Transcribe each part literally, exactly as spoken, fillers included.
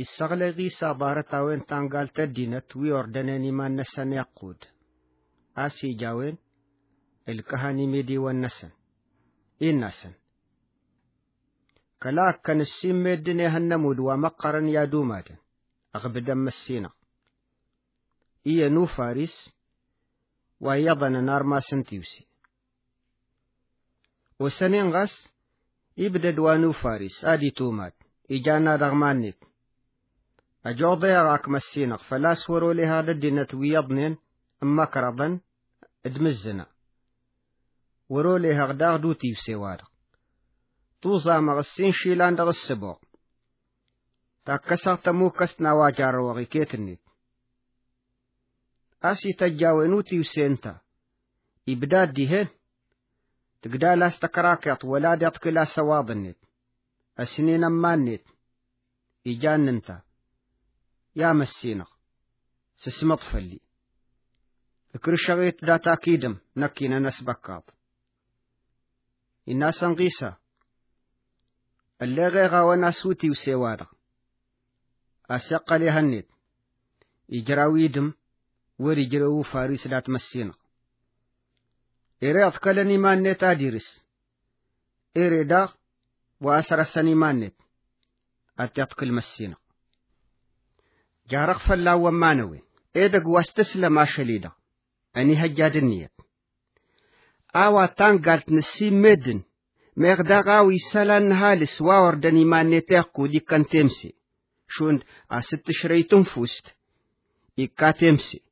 تسغلغي صبارة وين تنقال تدينت ويوردنني ما نسن يقود آسي جاوين الكهاني ميدي والنسن إيه نسن كلاك كان السيم ميدني هنمود ومقرن يا دومادن أغبدا مسينا إيه نو فارس ويضن نار ما سنتيوسي وسنين غس يبدد وانو فارس آدي تومات إجانا رغمانيت أجوضي راك مسينق فلا سورو لهذا الدينة ويضنين أما كرضن ادمزنا ورو لها غداغ دوتي وسوارق توزا مغسين شيلان دغ السبوع تاكسر تموكس نواجار وغيكيتني أسي تجاونوتي وسينتا إبداد ديهن تقدال استكراكيط ولا ديطكلا سواضنت السنين أمانت إجان انت يا مسينق سسمط فلي فكر شغيت دا تاكيدم نكينا نسبكاط الناس انقيسا اللي غيغا وناسوتي وسيوارا أسيق لهنت إجراويدم ورجرو فارس لا تمسينق إري أثقلني مانت أديرس إري دا وأسرسني مانت أتيطق المسينة جارق فلا ومانوي إيدق واستسلم أشليدا أني هجاد النية آوا تانقالت نسيم مدن مغداغاوي سالان هالس واوردني مانت يقو دي كان تمسي شون أست شريتم فوست إكا تمسي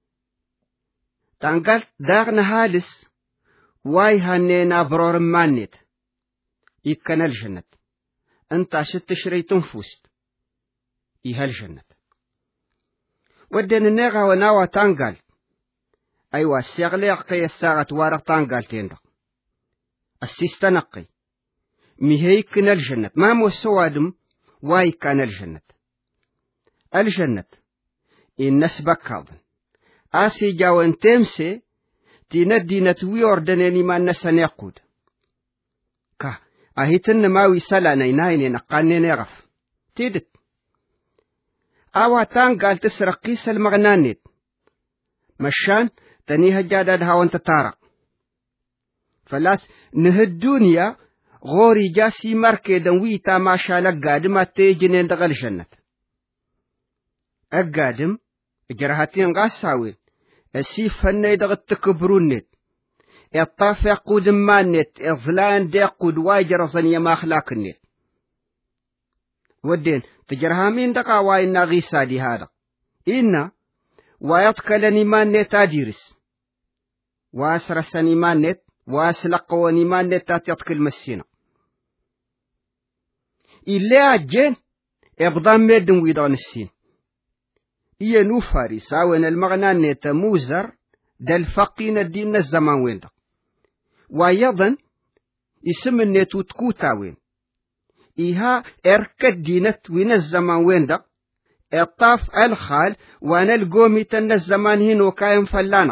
تانقالت داغن هالس واي هانينا برور مانت إكا الجنة أنت عشت تشري تنفوست إيها الجنة ودن النغا وناوى تانقال أيوة السيغلي أقي الساعة وارق تانقال تيندا السيستنقي ميهيكنا الجنة ما مو السوادم واي كان الجنة الجنة إن نسبك هذا آسي جاوان تمسي تندي نتوي أردنني ما نسان يقود كه أهيتن ماوي سلانا نايني نقاني نغف تيدت أوا تان قال تسرق قيس المغنانيت مشان تنيها جاداد هاوان تتارق فلاس نهدونيا غوري جاسي مركي ويتا ما شالك قادم اتيجنين دغل جنة اقادم جرهاتين غاساوين السيف هني دغت تكبرونيت الطاف يقود مانت إظلان ديقود واجر صنيا ما أخلاق النت ودين تجرهامين دقا واينا غيسا دي هذا إنا ويطكلني مانت أديرس واسرسني مانت واسلقوني مانت تتيطكل مسينا إلا أجين إبضام ميدن ويدان السين إيا نوفاري ساوين المغنى نت موزر دل فقين الدين الزمان وين ده وأيضا اسم النتو تكوتاوين إيها إركد دينت وين الزمان وين ده الطاف الخال وانا القومي تن الزمان هنا وكاين فلانا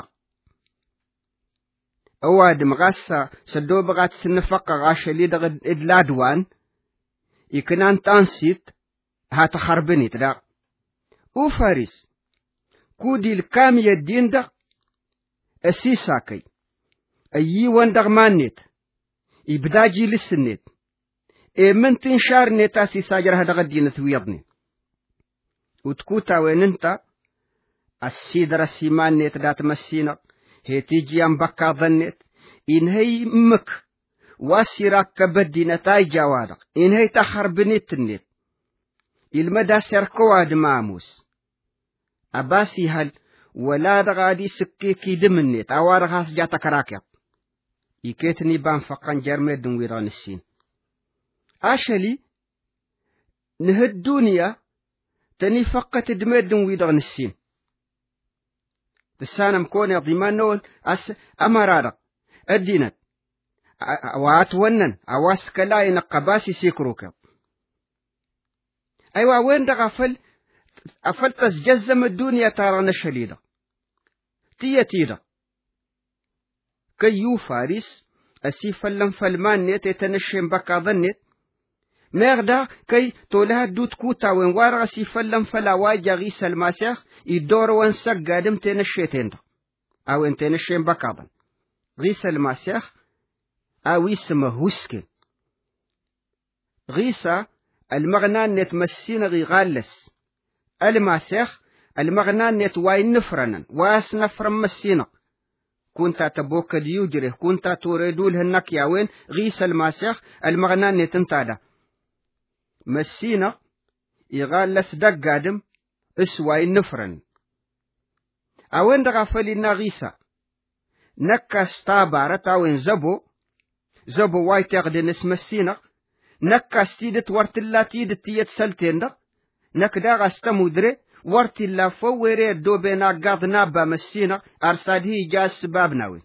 أواد مغاسا سدو بغات سنفق غاشا ليدغ إدلادوان يكنان تانسيت هات خربني تدا وفارس كودي الكامية الدين ده السيساكي أيي واندغ مانيت إبداجي لسنيت إيه من تنشار نيتا سيساجر هذا غدينة ويضني وتكوتا وين انت السيدر السيمان نيت دات مسينا هي تيجي ام بكا ظنيت إن هي مك واسيراك كبدينة تاي جوادق إن هي تخر بنيت النيت المدى سيركواد ماموس أباسي هل ولا دغادي سكيكي دمنيت أوارغاس جاتك راكب يكيتني بان فقان جرمي دون ويران السين أشلي نهد الدنيا تني فقط دمي دون ويران السين تسانا مكوني ضمانون أس أمرارك الدينت واتونن أواس كلاي نقباسي سيكروك أيوة وين دغفل أفلتس جزم الدنيا تارانا شليدة تيا تيدا كيو فارس أسي فلن فلمان نيت يتنشين بكا ظنت مغدا كي تولها دوت كوتا وين وارغسي فلم فلا واجا غيس الماسيخ يدور وانسق قادم تنشيتين او انت نشين بكاضن غيس الماسيخ او اسمه هسكن غيسا المغنان نتمسين غي غالس الماسيخ المغنان نت واين نفرنا واس نفر مسينا كنت تبوك ديوجره كنت تريدول هنك يا وين غيس الماسيخ المغنان نتنتادا مسينا يغالس دق قادم اسواي نفرن اوين دغفلنا غيسا نكا ستابارة اوين زبو زبو واي تغدن اسم السينا نكا ستيدت ورتلا تيدت تيت سلتين دق نكدا غستا مدري ورتلا فويري دوبينا قاد نابا مسينا ارساد هي جاس سباب ناوي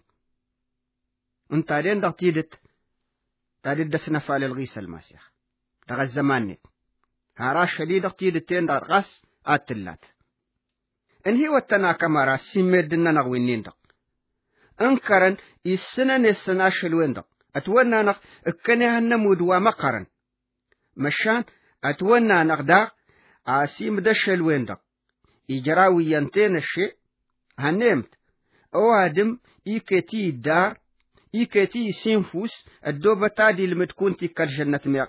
انت لين دق تيدت تادت دسنا فال الغيس الماسيخ دغ الزمان هاراش شديد دق تيدت تين دق غس اتلات ان هي وتنا كمارا سيمدنا نغوينين دق انكرن السنن السنا شلوين دق اتونا نق اكنها النمود ومقرن مشان اتونا نقدا عاسيم دشل وين دق اجراوي ينتين الشيء هنمت اوادم ايكتي دار ايكتي سينفوس الدوبة تادي لمتكون تيكال جنة مير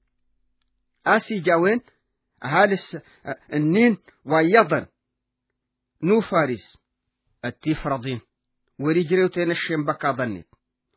اسي جاوين هالس النين ويضن نو فارس التفرضين ورجلو تنشين بكا ظنيت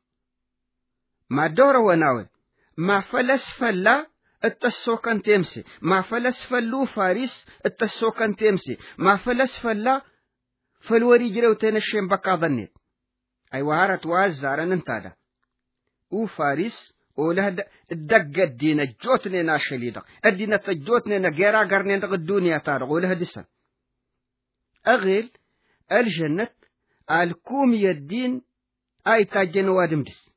ما دور وناوي ما فلس فلا التسوكن تمسي ما فلس فلو فارس التسوكن تمسي ما فلس فلا فالورجلو تنشين بكا ظنيت اي وهارت وازارن انتادا او فارس وله الدقة الدين الجوتني ناشليدق الدين الجوتني نجيرا قرنين دق الدنيا تارق وله دسن أغيل الجنة الكوم يدين أي تاجن وادم دس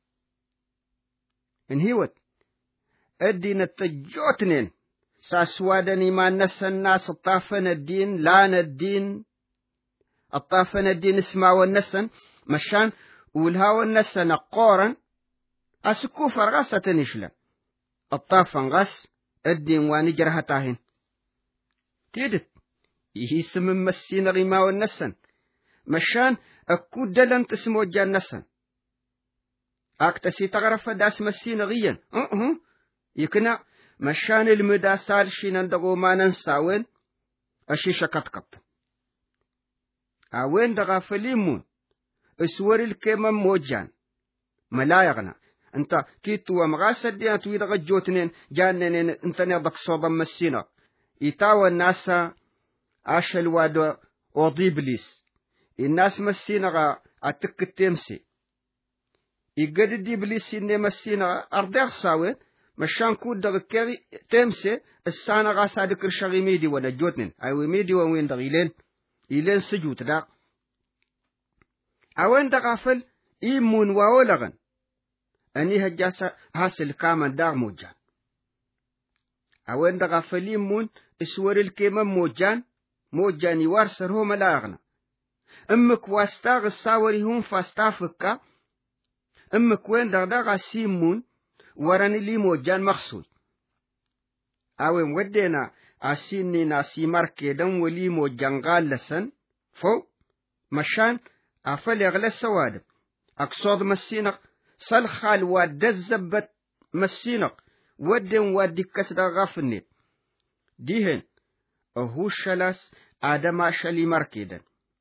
إن هيوت الدين التجوتنين ساسوادني ما نس الناس الطافن الدين لان الدين الطافن الدين اسمع والنسن مشان والهاو النسن قورن أسكو فرغاسة نشلا الطافن غاس الدين وانجرها تاهن تيدت يسم مسين غيما والنسن مشان أكو دلن تسمو جان نسن أكتسي تغرف داس مسين غيا أه يكنا مشان المداسال شين دغو ما ننساوين أشيشة قطقط أوين دغا فليمون اسور الكيما موجان ملايغنا انت كيتو ومغاسد ديان تويد غجوتنين جاننين انت نضك صوبا مسينا يتاوى الناس عشل وادو وضيبليس الناس مسينا اتك التمسي يقدد ديبليس إني مسينا أرضيخ ساوين مشان كود دغ كيري تمسي السانا غاسا دكر شغي ميدي ولا جوتنين ايوه ميدي وين دغ إلين إلين سجوت دا اوين دغافل إيمون واولغن أني هجاسا هاسل كامان داغ موجان اوين دغافل إيمون اسور الكيما موجان موجان يوارسر هو ملاغنا امك واستاغ الساوري هم فاستافكا امك وين دغداغا سيمون وراني لي موجان مخصوص اوين ودينا اسيني ناسي ماركي دم ولي موجان غالسن فو مشان افل يغلى السوادم اقصد مسينق سلخال ودزبت مسينق ودن ودي كسدا غفني ديهن اهو شلاس آدم شلي ماركيدن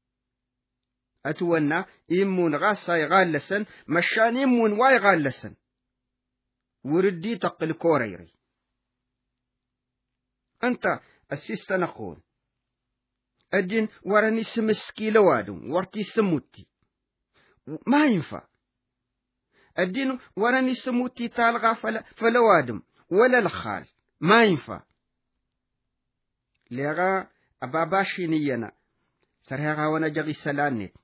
أتونا إمون غاسا غالسن مشان إمون واي غالسن وردي تقل كوريري أنت أسيست نقول أدين وراني سمسكي لوادم ورتي سموتي ما ينفع الدين وراني سموتي تالغا فل... فلوادم ولا الخال ما ينفع لغا أباباشي نينا سرهاغا ونجغي سلانيت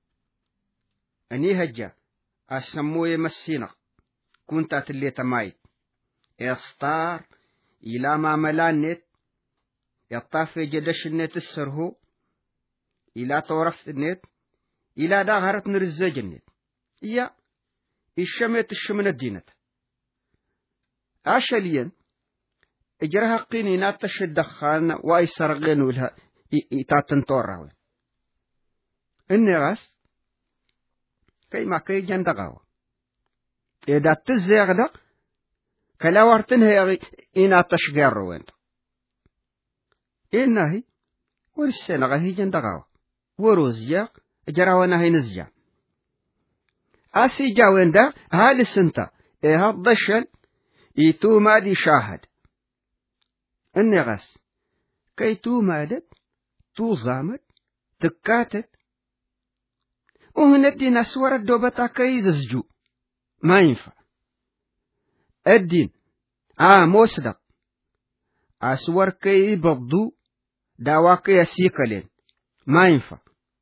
أني هجا أسموي مسينا كنت أتلي تمايت إصطار إلى ما ملانيت يطافي جدش النت السرهو إلى طورفت النت إلى داغرت نرزاج النت إيا الشميت الشمن الدينت أشاليا إجرها قيني ناتش الدخان وإيسرغين ولها إتاتن توراوي إني غاس كي ما كي جندقاو إذا تزيغ دا كلا ورتن هي إنا تشجر وين إنهي ورسنا غهي جندقاو وروزيا جراونا هي نزجا أسي جاوين دا هالي سنتا إيه الضشل يتو مادي شاهد إني غاس كي تو مادت تو زامت تكاتت وهنا الدين أسوار الدوبتا كي زجو ما ينفع الدين آه موصدق أسوار كي بضو داواكي يسيكلين ما ينفع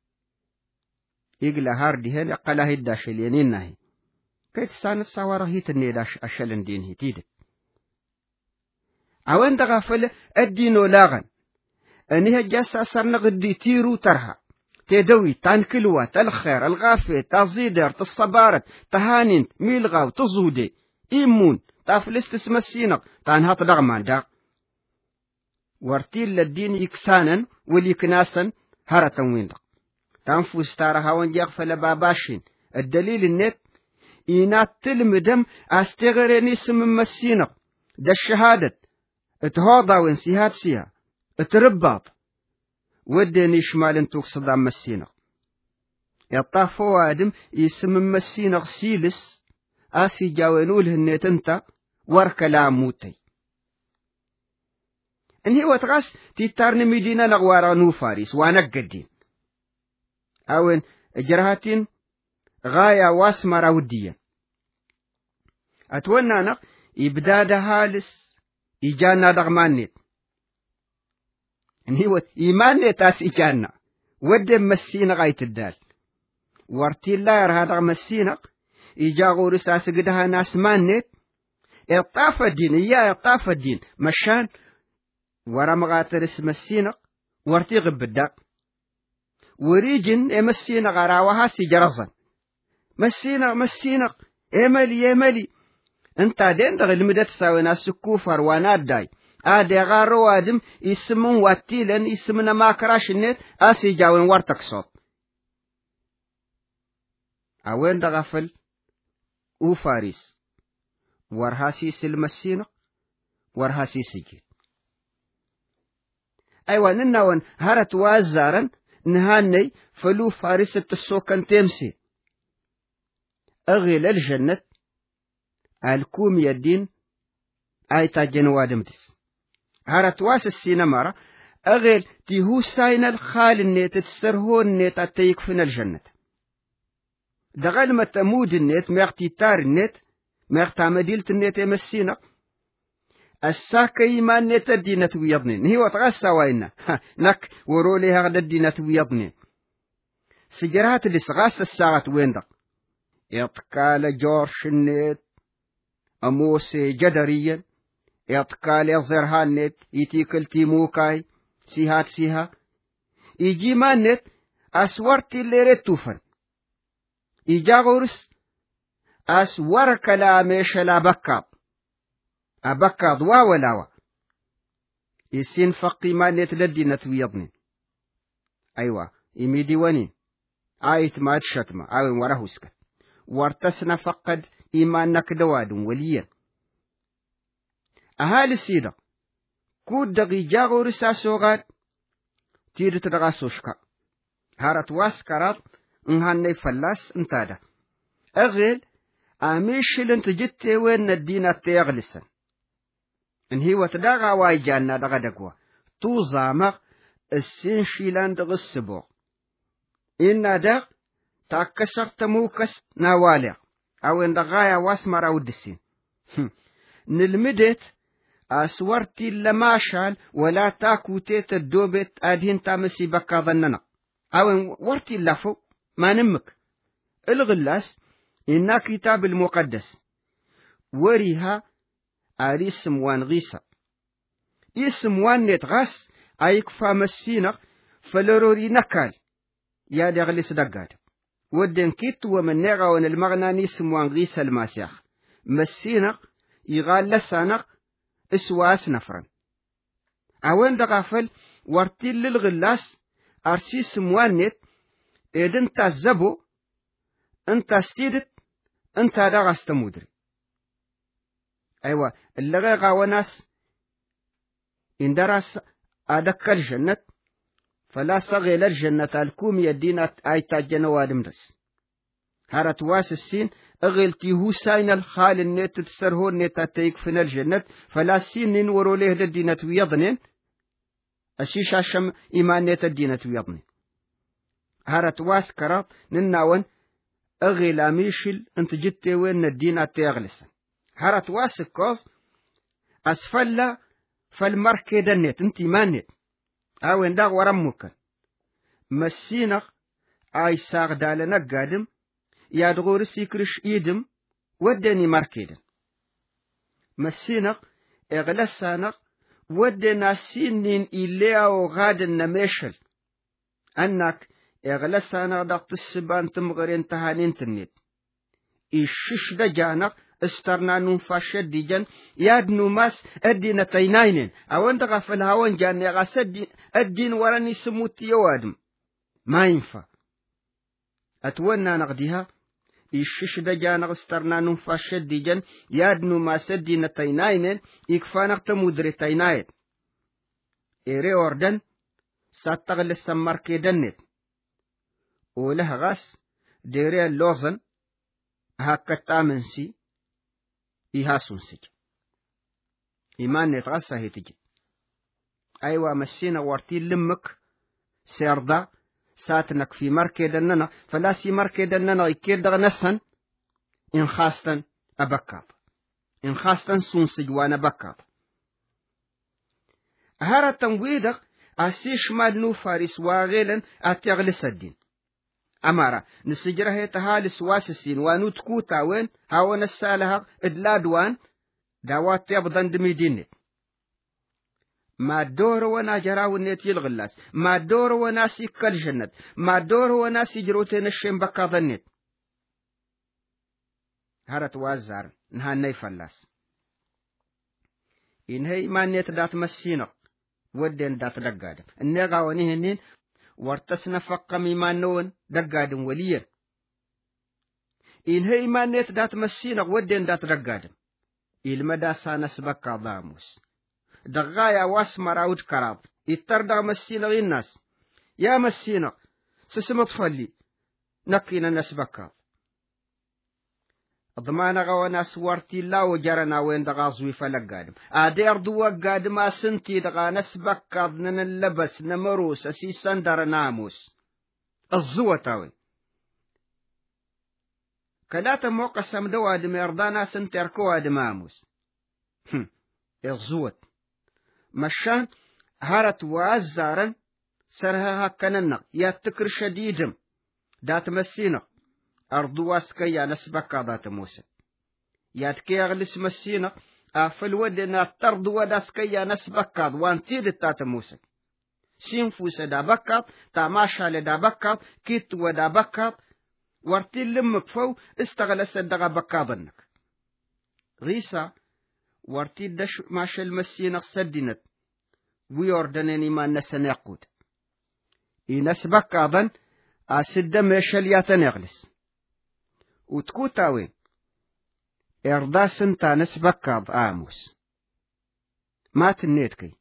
يقل هاردي هنا قلا هي الداشلينين ناهي كي تستانت سواره هي تنيداش أشلن دين هي تيدت أوين دغافل الدين ولاغن أنها جاسا سرنا غدي تيرو ترها تدوي تانكلوات الخير الغافي تزيدر تصبارت تهانين ميلغاو تزودي إيمون تافلست اسم السينق تانهات دغمان دا وارتيل للدين يكسانا وليكناسا هرة ويندق تنفو ستارها وانجاق فلباباشين الدليل النت إينات تلمدم أستغرني اسم السينق دا الشهادة اتهوضا وانسيهات سيها اترباط ودني شمال توقصد عم السينق يطافو آدم يسم السينق سيلس آسي جاوينول هنيت انت وركلام موتي ان هي وتغاس تيتارن مدينة نغوارا نوفاريس وانا قدين اوين جرهاتين غاية واسمرا وديا اتوانا نق يبداد هالس إيجانا دغمانيت إن هو إيمان تاس إيجانا ودم مسينا غاية الدال وارتي الله يرها دغ مسينا إيجاغو رساس قدها ناس مانيت إطاف الدين إياه إطاف الدين مشان ورا مغاتر اسم مسينا وارتي غب الدق وريجن إمسينا غراوها سيجرزا مسينا مسينا إملي إملي انت دين دغ المدة تساوي ناس كوفر وانات داي آدي غارو آدم يسمون واتيلن يسمنا ما كراش النت آسي جاوين وارتك صوت اوين دغفل او فارس ورهاسي سلمسينق ورهاسي سجيد ايوان انوان هرت وازارن نهاني فلو فارس التسوكن تمسي اغيل الجنة الكوم يدين ايتا جنوادمتس هرت واس السينمارا اغيل تيهو ساين الخال النيت تسرهون النيت اتيكفن الجنة دغال ما تمود النيت ميغتي تار النيت ميغتا مديلة النيت يمسينا الساكا إيمان نيت الدينة ويضنين هي وتغسى وإنا نك وروليها غدا الدينة ويضنين سجرات اللي سغاس الساعة ويندق يطكال جورش النيت أموسي جدريا يطكال يظهرها النت يتيكل تيموكاي سيهات سيها يجي ما النت أسورتي اللي رتوفن يجا غورس أسور كلاميش لا بكاب أبكاد واولاوا يسين فقي ما النت لدينا تويضني أيوة يميدي ونين آيت ما تشتما أو وراه سكت وارتسنا فقد إيمانك دواد وليا أهالي السيدة كود دقي جاغو رساسوغات تير تدغاسوشكا هارت واسكارات انهاني فلاس انتادا أغيل آميش لنت جتي وين الدينة تيغلسن ان هي وتداغا وايجانا دغدقوا توزامق السين شيلان دغسبو إنا دغ تاكسر تموكس نوالع أو إن دغايا واسمر أو دسين نلمدت أسورتي لماشال ولا تاكو تيت الدوبت أدهن تامسي بكا ظننا أو إن ورتي اللفو ما نمك الغلاس إنا كتاب المقدس وريها أريسم وان غيسا اسم وان نتغاس أيكفا مسينق فلروري نكال يا دغلس دقاد ودن كيت ومن نغاون المغنى نسم وان غيسا الماسيخ مسينق يغال لسانق اسواس نفرا اوين دغافل ورتيل للغلاس ارسيس موانت إذن تزبو انت استيدت انت دغست مدري ايوه اللغة غاوناس ان درس ادك الجنة فلا صغي للجنة الكوم يدينة ايتا جنواد مدس هارت واس السين اغلتي هو ساين الخال النت تسرهو النت تيكفن الجنة فلا سين نورو ليه الدينة ويضنين الشيش عشم ايمان نت الدينة ويضنين هارت واس كرات نناون اغي لاميشل انت جدتي وين الدينة تيغلسن هارت واس الكوز اسفل فالمركي دنت انت مانت او انداغ ورمك مسينق اي ساغ دالنا قادم يادغور سيكرش ايدم ودني مركيدن مسينق اغلسانق ودنا سينين إلياو غادن نميشل انك اغلسانق دقت السبان تمغرين تهانين تنيت إيشش دجانق استرنا ننفاشد ديجن يادنو ماس الدين تيناينين او انت غفل هاون جان يغاسد الدين وراني سموت يوادم ما ينفع اتونا نغديها إيشش دجانق استرنا ننفاشد ديجن يادنو ماس الدين تيناينين يكفانق تمودري تيناين إيري أوردن ساتغل السمار كيدنت وله غاس ديري اللوزن هكا تامنسي إيهاسون سج إيمان نتغسى هي تجي أيوة مسينا ورتي لمك سيردا ساتنك في مركدننا فلا سي مركدننا يكيد نسن إن خاستن أبكاب إن خاستن سونسج وانا بكاب هارا تنويدك أسيش مالنو فارس واغيلا أتغلس الدين أمارا نسجره تهالس واسسين وانو تكوتا وين هاو نسالها إدلادوان داوات يبضن دميدين ما دور ونا جراو النت يلغلاس ما دور ونا سيكال الجنة ما دور ونا سيجروتين الشين بكاض النت هارت وازار نها نيفلاس إن هي ما نت دات مسينق ودين دات دقادم النغا ونهنين ورتسنا فق ميمانون دقادم وليا إن هي ما نت دات مسينق ودين دات دقادم المدى سانس بكا ضاموس دغايا واسمر عود كراب يتردغ مسينق الناس يا مسينق سسمت فلي نقينا الناس بكا ضمان غوانا سوارتي لا وجرنا وين دغازوي فلقادم ادير دوا قادم سنتي دغا نسبك ضنن اللبس نمروس اسيسان دار ناموس الزوة تاوي كلاتا موقع سمدو ادم يرضانا سنتي اركو ادم اموس الزوة مشان هارت وازارا سرها هكننق ياتكر شديدم دات مسينق أرضواس كيا نسبك ذات موسى ياتكي أغلس مسينق أفل ودنا ترض وداس كيا نسبك وان تيد تات موسى سينفوس دا بكات تاماشا لدا بكات كيت ودا بكات ورتي لمك فو استغلس دغا بكابنك غيسا ورتي دش ماشا المسينق سدنت ويوردنني ما نسن يقود ينسبك أظن أسد ميشلياتا نغلس وتكوتاوين إرداس انتا نسبكاض آموس ما تنيتكي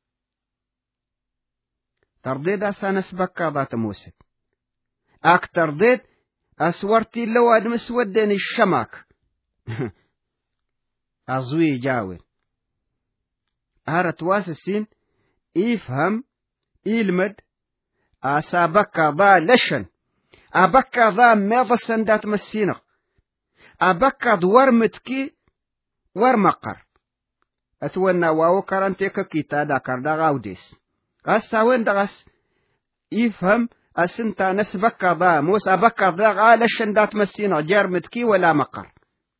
ترديد أسا نسبكاضات موسك أك ترديد أسورتي لو أدم سودني الشماك أزوي جاوين هارت واسسين يفهم يلمد أسا بكاضا لشن أبكاضا ميضا سندات مسينق أبكاد ورمتكي ورمقر أتوانا واو كارانتيكا كيتا دا كاردا غاوديس غاسا وين دغس يفهم أسنتا نسبكا ضا موس أبكا ضا غالشن دات مسينا جارمتكي ولا مقر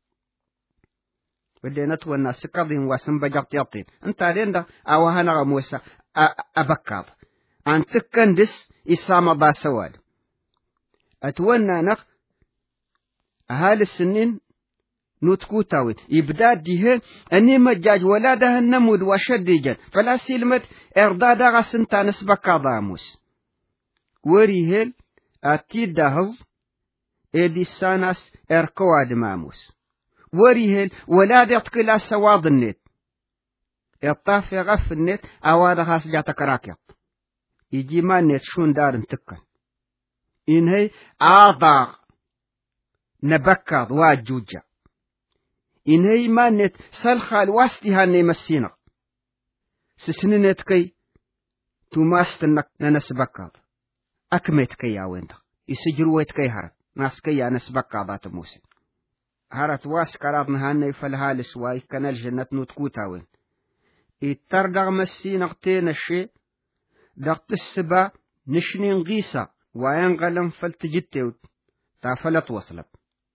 ودينا توانا سكاضين واسم بجاقت يطين انتا لين دا أوهانا غموسا أبكاد أن تكندس إسامة ضا سواد أتوانا نق أهالي السنين نوتكوتاوين يبدا ديه اني مجاج ولا ده النمود وشديجا فلا سلمت اردادا غسنتا نسبك ضاموس وريهل اتيد دهز ايدي ساناس اركواد ماموس وريهل ولا دتكلا سواد النت الطاف يغف النت اواد خاص جاتك راكيط يجي ما النت شون دار انتكن إنهي آضاغ نبكض واجوجا إنهي ما نت سلخال واستيها نيمسينا سسنينت كي تماستنك ننسبكض أكمت كي يا ويندا يسجرويت كي هرت ناس كي يا نسبكضات موسى هرت واس كرابنا هاني فالهالس واي كان الجنة نوتكوتا وين يتردغ مسينا تين الشيء دغت السبا نشنين غيسا وين غلم فلتجتيوت تافلت وصلب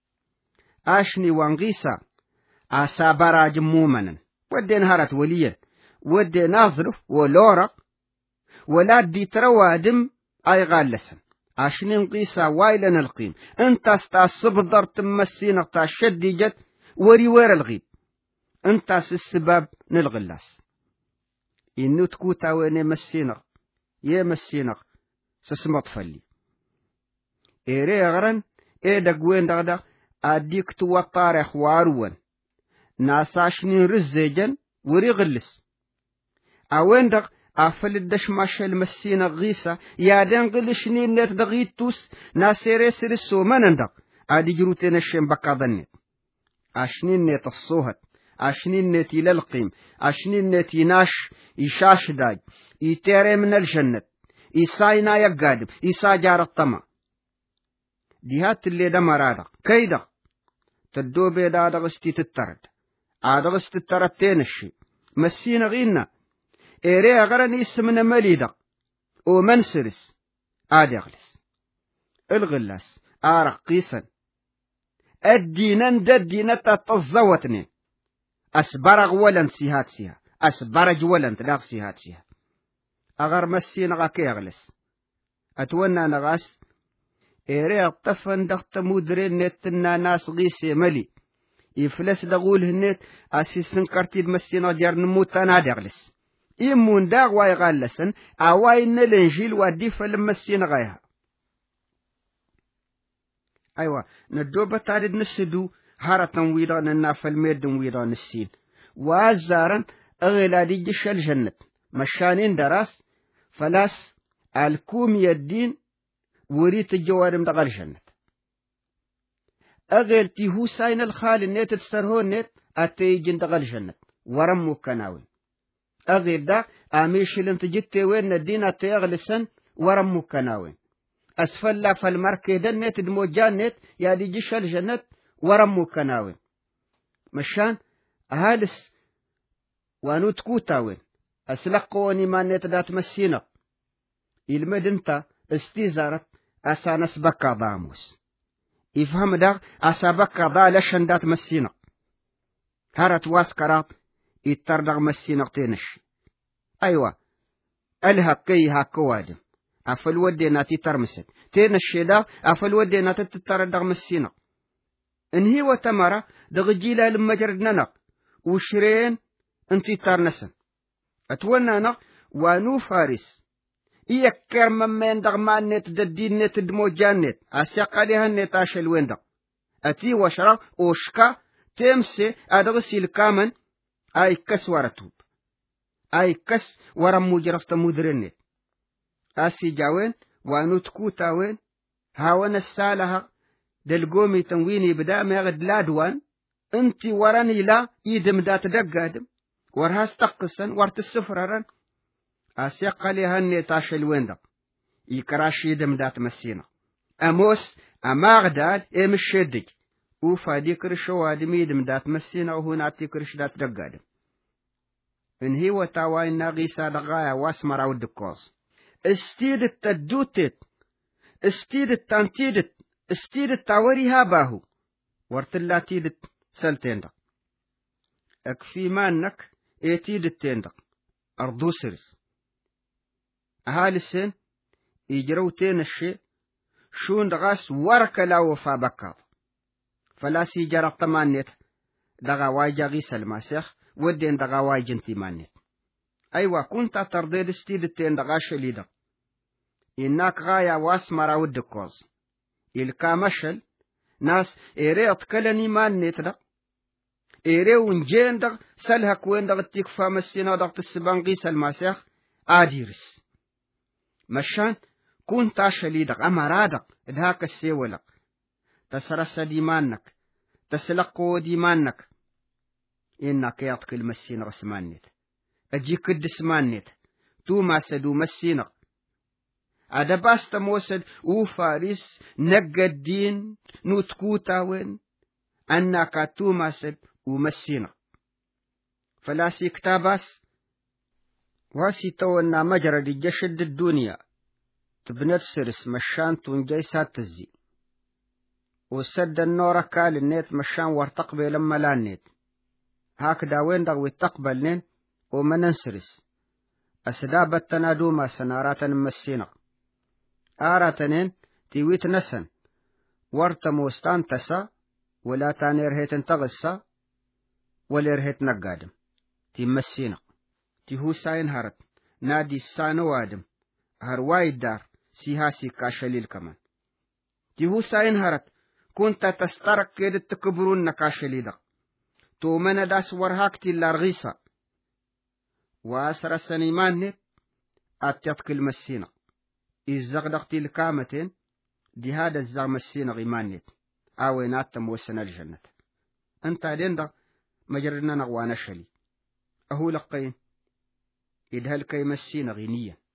أشني وانغيسا أسابرا جمومنا ودين هرت وليا ودين نظرف ولورق ولا دي تروادم أي غالسن أشني نغيسا وايلن القيم انت استاسبضر تمسينا تاشدي جت وري وير الغيب انت السباب نلغلاس إنو تكوتا وين مسينا يا مسينا سسمط فلي إيري غرن إيه دقوين دغدا أديك تو طارخ واروان ناساشني رزيجن وري غلس أوين دغ أفل الدش ماشا المسينا غيسا يادين غلشني نت دغيتوس ناسيري سرسو منن دغ أدي جروتين الشين بكاضنت أشنين نت الصوهت أشنين نت للقيم أشنين نت يناش يشاش داج يتيري من الجنة يساينا يقادم يسا جار الطمع ديهات اللي دمرادا كيدا تدو بيدا دغستي تترد آدغست تترد تينشي مسينا غينا إيري أغراني اسمنا مليدا ومنسرس آدغلس الغلاس آرق قيسا الدينان دا الدينة تتزوتني أسبرغ ولن سيهات سيها أسبرج ولن تلاغ سيهات سيها أغر مسينا غاكي أغلس أتوانا نغاس إيري الطفن دغت مدرين نتنا ناس غيسي ملي يفلس دغول هنيت أسيسن كارتيد مسينا ديار نموت أنا دغلس إيمون داغ واي غالسن أواين الإنجيل وديف لمسينا غايها أيوة ندوبة تاريد نسدو هارة ويضا ننافل ميدن ويضا نسين وازارن أغلا دي جش الجنة مشانين دراس فلاس الكوم يدين وريت الجوارم دغال الجنة أغير تيهو ساين الخال النت تسرهو النت أتيجن دغال الجنة ورمو كناوين أغير دا أميش لن تجتي وين الدين أتيغلسن ورمو كناوين أسفل فالمركي دنت دموجان نت يا دي جيش الجنة ورمو كناوين مشان أهالس وانو تكوتاوين أسلقوني ما نت دات مسينا المدنتا استيزارت أسانس بكا ضاموس يفهم دا أسا بكا ضا لشن دات مسينا هارت واسكرات يتردغ مسينا تينش أيوة ألها كي هاكوادم أفل ودينا تترمست تينش دا أفل ودينا تتردغ مسينا انهي وتمرة دغجيلا لما جردنا وشرين انتي ترنسن أتونانا وانو فارس يكر ممن دغمان نت ددين نت دموجان نت أسيق عليها نت عشل وين دغ أتي وشرا أوشكا تمسي أدغسي الكامن أي كس ورتوب أي كس ورم مجرست مدرن نت أسي جاوين وانو تكوتا وين هاون السالها دلقومي تنويني بدا ميغد لادوان انتي وراني لا يدم دات دقادم ورهاس تقصن ورت السفررن أسيق عليها النتاش الويندق يكراش يدم دات مسينا أموس أماغداد إمش شدج وفا ديكرش وادم يدم دات مسينا وهنا تيكرش دات دقادم إن هي وتاوين ناغيسا دغايا واسمر عود الكوز استيد التدوتت استيد التانتيدت استيد التاوري هاباهو ورتلا تيدت سلتيندق اكفي مانك ايتيد التيندق أرضو سرس أهالي السن يجرو تين الشيء شون دغاس ورك لا وفا بكاض فلا سيجرى طمانيت دغا واجا غيس المسيح ودين دغا واجن تيمانيت أيوة كنت تردد ستيد تين دغا شليدا إنك غايا واسمرا ودكوز الكامشل ناس إيري أتكلني مان نتدا إيري ونجين دغ سلها كوين دغ تكفى مسينا دغ تسبان غيس المسيح آديرس مشان كنت شليدك أما رادك إدهاك السيولك تسرس ديمانك تسلقو ديمانك إنك يعطك المسين رسمانيت أجيك الدسمانيت تو ما سدو مسينك أدباست موسد أو فارس نقى الدين نوتكوتا وين أنك تو ما سد ومسينك فلاسي كتاباس واسي تونا مجرى دي جشد الدنيا تبنت سرس مشان تونجي ساتزي وسد النور كال النيت مشان ورتقبل لما لا النيت هكذا وين دغوي تقبل نين ومن سرس أسداب التنادو ما سنارات مسينا آراتنين تيويت نسن ورتموستان تسا ولا تاني رهيت انتغسا ولا رهيت نقادم تيمسينا تيهو ساين هرت نادي السانو وادم هرواي الدار سيهاسي كاشليل كمان تيهو ساين هرت كنت تسترك كده تكبرون نكاشليل تو من داس ورهاكتي اللارغيسة واسر السنيمان نت اتيتك المسينا إزغدقتي الكامتين دي هذا الزغم السينا غيمان نت آوينات تموسنا الجنة انت دين دا مجرنا نغوانا شلي أهو لقين إدهال كي مسينا غينيا